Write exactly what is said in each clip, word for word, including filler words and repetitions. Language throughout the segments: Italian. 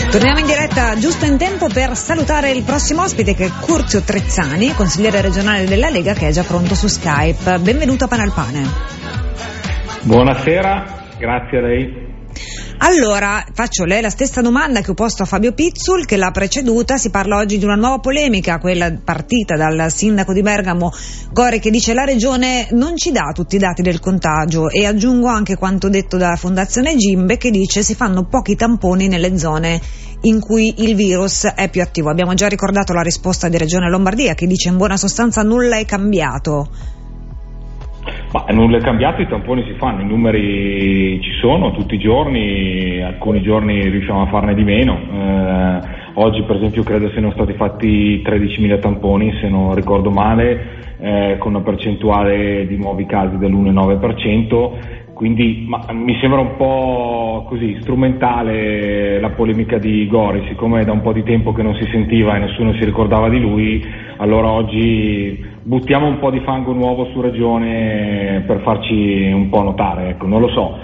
Torniamo in diretta giusto in tempo per salutare il prossimo ospite, che è Curzio Trezzani, consigliere regionale della Lega, che è già pronto su Skype. Benvenuto a Pane al Pane. Buonasera, grazie a lei. Allora, faccio lei la stessa domanda che ho posto a Fabio Pizzul, che l'ha preceduta. Si parla oggi di una nuova polemica, quella partita dal sindaco di Bergamo Gori, che dice la regione non ci dà tutti i dati del contagio, e aggiungo anche quanto detto dalla Fondazione Gimbe, che dice si fanno pochi tamponi nelle zone in cui il virus è più attivo. Abbiamo già ricordato la risposta di Regione Lombardia, che dice in buona sostanza nulla è cambiato. Ma nulla è cambiato, i tamponi si fanno, i numeri ci sono tutti i giorni, alcuni giorni riusciamo a farne di meno. Eh, oggi per esempio credo siano stati fatti tredicimila tamponi, se non ricordo male, eh, con una percentuale di nuovi casi dell'uno virgola nove per cento. Quindi ma, mi sembra un po' così strumentale la polemica di Gori, siccome è da un po' di tempo che non si sentiva e nessuno si ricordava di lui, allora oggi buttiamo un po' di fango nuovo su Regione per farci un po' notare, ecco, non lo so.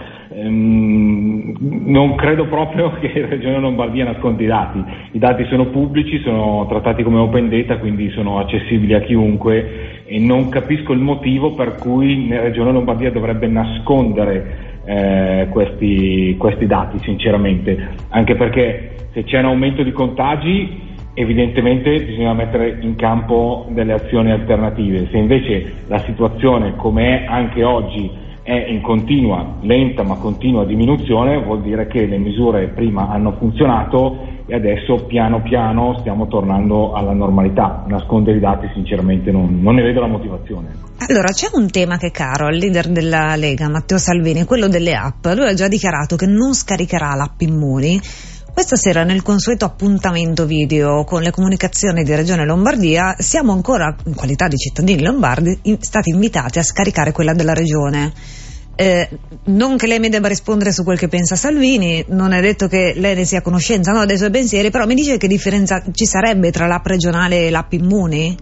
Ehm, non credo proprio che Regione Lombardia nasconda i dati, i dati sono pubblici, sono trattati come open data, quindi sono accessibili a chiunque, e non capisco il motivo per cui la Regione Lombardia dovrebbe nascondere eh, questi, questi dati, sinceramente, anche perché se c'è un aumento di contagi evidentemente bisogna mettere in campo delle azioni alternative. Se invece la situazione, come è anche oggi, è in continua, lenta ma continua diminuzione, vuol dire che le misure prima hanno funzionato e adesso piano piano stiamo tornando alla normalità. Nascondere i dati sinceramente non, non ne vedo la motivazione. Allora, c'è un tema che è caro al leader della Lega, Matteo Salvini, quello delle app. Lui ha già dichiarato che non scaricherà l'app Immuni. Questa sera, nel consueto appuntamento video con le comunicazioni di Regione Lombardia, siamo ancora, in qualità di cittadini lombardi, in, stati invitati a scaricare quella della Regione. Eh, non che lei mi debba rispondere su quel che pensa Salvini, non è detto che lei ne sia a conoscenza, no, dei suoi pensieri, però mi dice che differenza ci sarebbe tra l'app regionale e l'app Immuni?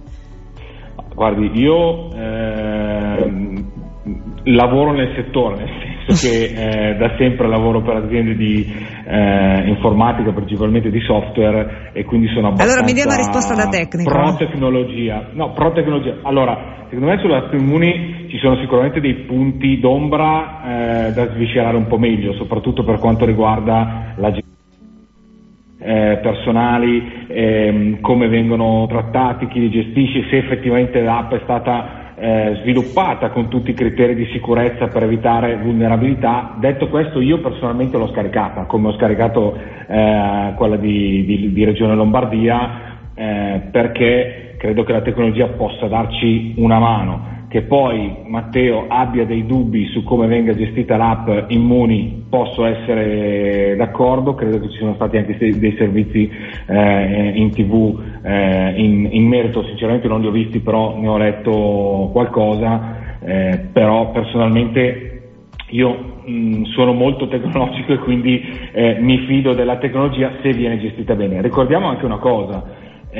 Guardi, io eh, lavoro nel settore, nel senso che eh, da sempre lavoro per aziende di eh, informatica, principalmente di software, e quindi sono abbastanza allora mi dia una risposta da tecnico. pro tecnologia. No, pro tecnologia. Allora, secondo me sulla app Immuni ci sono sicuramente dei punti d'ombra eh, da sviscerare un po' meglio, soprattutto per quanto riguarda la Eh, personali, ehm, come vengono trattati, chi li gestisce, se effettivamente l'app è stata eh, sviluppata con tutti i criteri di sicurezza per evitare vulnerabilità. Detto questo, io personalmente l'ho scaricata, come ho scaricato eh, quella di, di, di Regione Lombardia, eh, perché credo che la tecnologia possa darci una mano. Che poi Matteo abbia dei dubbi su come venga gestita l'app Immuni, posso essere d'accordo, credo che ci siano stati anche dei servizi eh, in tv eh, in, in merito, sinceramente non li ho visti, però ne ho letto qualcosa, eh, però personalmente io mh, sono molto tecnologico e quindi eh, mi fido della tecnologia se viene gestita bene. Ricordiamo anche una cosa.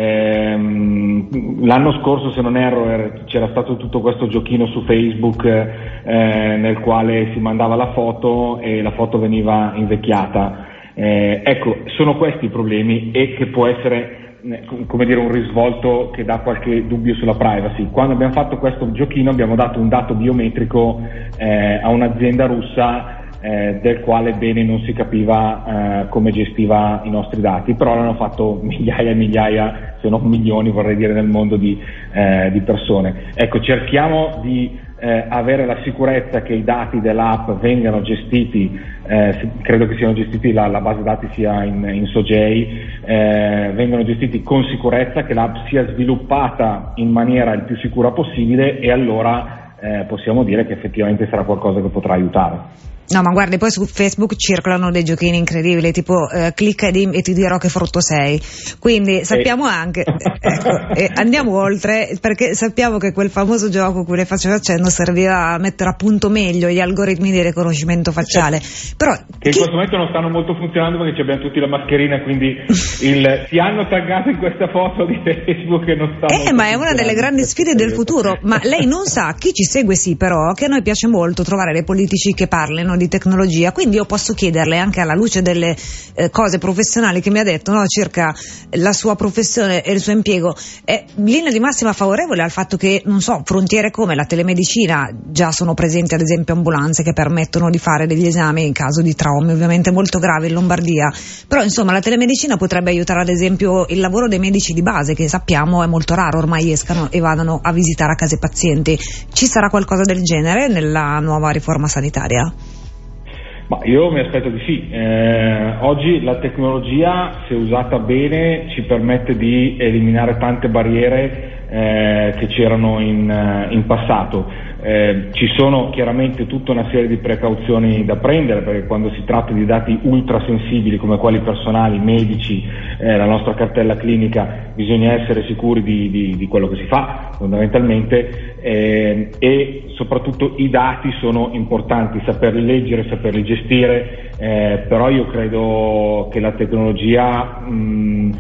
Ehm, l'anno scorso, se non erro, er, c'era stato tutto questo giochino su Facebook eh, nel quale si mandava la foto e la foto veniva invecchiata. Eh, ecco, sono questi i problemi, e che può essere eh, come dire un risvolto che dà qualche dubbio sulla privacy. Quando abbiamo fatto questo giochino abbiamo dato un dato biometrico eh, a un'azienda russa Eh, del quale bene non si capiva eh, come gestiva i nostri dati, però l'hanno fatto migliaia e migliaia, se non milioni vorrei dire, nel mondo di, eh, di persone. Ecco, cerchiamo di eh, avere la sicurezza che i dati dell'app vengano gestiti, eh, credo che siano gestiti, la, la base dati sia in, in Sogei, eh, vengano gestiti con sicurezza, che l'app sia sviluppata in maniera il più sicura possibile, e allora eh, possiamo dire che effettivamente sarà qualcosa che potrà aiutare. No, ma guardi, poi su Facebook circolano dei giochini incredibili, tipo eh, clicca e, e ti dirò che frutto sei. Quindi sappiamo anche, ecco, e andiamo oltre, perché sappiamo che quel famoso gioco cui le faceva accenno serviva a mettere a punto meglio gli algoritmi di riconoscimento facciale. Però che in questo momento non stanno molto funzionando perché abbiamo tutti la mascherina, quindi il, si hanno taggato in questa foto di Facebook e non stanno. Eh, ma è una delle grandi sfide del futuro. Ma lei non sa, chi ci segue sì, però, che a noi piace molto trovare dei politici che parlino di tecnologia, quindi io posso chiederle, anche alla luce delle eh, cose professionali che mi ha detto, no, circa la sua professione e il suo impiego, è in linea di massima favorevole al fatto che, non so, frontiere come la telemedicina, già sono presenti ad esempio ambulanze che permettono di fare degli esami in caso di traumi ovviamente molto gravi in Lombardia, però insomma la telemedicina potrebbe aiutare ad esempio il lavoro dei medici di base, che sappiamo è molto raro, ormai escano e vadano a visitare a casa i pazienti. Ci sarà qualcosa del genere nella nuova riforma sanitaria? Ma io mi aspetto di sì. Eh, oggi la tecnologia, se usata bene, ci permette di eliminare tante barriere eh, che c'erano in, in passato. Eh, ci sono chiaramente tutta una serie di precauzioni da prendere, perché quando si tratta di dati ultrasensibili come quelli personali, medici, eh, la nostra cartella clinica, bisogna essere sicuri di, di, di quello che si fa fondamentalmente, eh, e soprattutto i dati sono importanti, saperli leggere, saperli gestire, eh, però io credo che la tecnologia mh,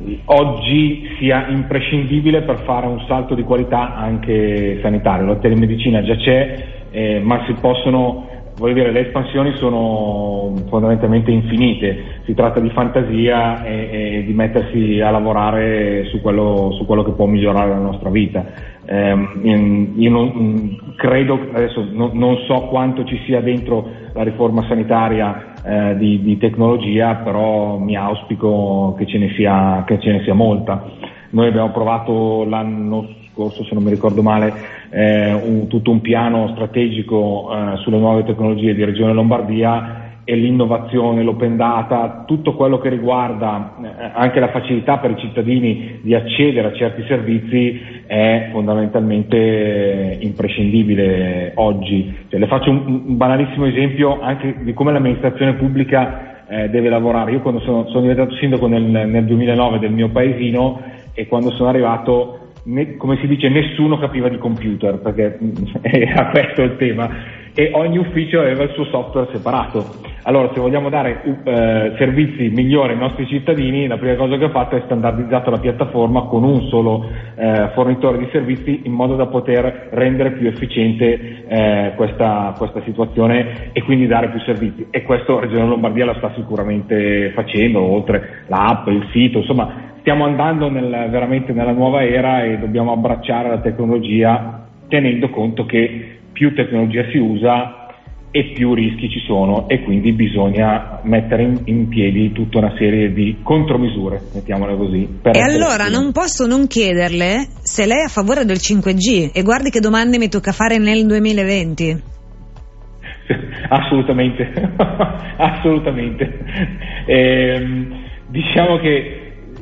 oggi sia imprescindibile per fare un salto di qualità anche sanitario. La telemedicina già c'è, eh, ma si possono, voglio dire, le espansioni sono fondamentalmente infinite, si tratta di fantasia e, e di mettersi a lavorare su quello, su quello che può migliorare la nostra vita. Eh, io non, credo, adesso non, non so quanto ci sia dentro la riforma sanitaria eh, di, di tecnologia, però mi auspico che ce ne sia, che ce ne sia molta. Noi abbiamo provato l'anno scorso, se non mi ricordo male, eh, un, tutto un piano strategico eh, sulle nuove tecnologie di Regione Lombardia, e l'innovazione, l'open data, tutto quello che riguarda eh, anche la facilità per i cittadini di accedere a certi servizi è fondamentalmente imprescindibile oggi. Cioè, le faccio un, un banalissimo esempio anche di come l'amministrazione pubblica eh, deve lavorare. Io quando sono, sono diventato sindaco nel, nel duemilanove del mio paesino, e quando sono arrivato, ne, come si dice, nessuno capiva di computer, perché era questo il tema, e ogni ufficio aveva il suo software separato. Allora, se vogliamo dare eh, servizi migliori ai nostri cittadini, la prima cosa che ho fatto è standardizzato la piattaforma con un solo eh, fornitore di servizi, in modo da poter rendere più efficiente eh, questa, questa situazione e quindi dare più servizi. E questo Regione Lombardia la sta sicuramente facendo, oltre l'app, il sito, insomma stiamo andando nel, veramente nella nuova era, e dobbiamo abbracciare la tecnologia tenendo conto che più tecnologia si usa e più rischi ci sono, e quindi bisogna mettere in, in piedi tutta una serie di contromisure, mettiamole così. E allora non posso non chiederle se lei è a favore del cinque G, e guardi che domande mi tocca fare nel duemilaventi. Assolutamente, assolutamente. Eh, diciamo che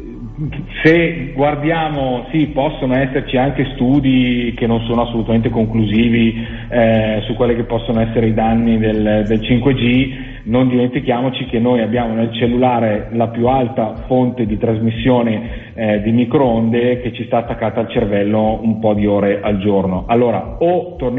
se guardiamo, sì, possono esserci anche studi che non sono assolutamente conclusivi eh, su quelli che possono essere i danni del, del cinque G. Non dimentichiamoci che noi abbiamo nel cellulare la più alta fonte di trasmissione eh, di microonde, che ci sta attaccata al cervello un po' di ore al giorno. Allora, o torniamo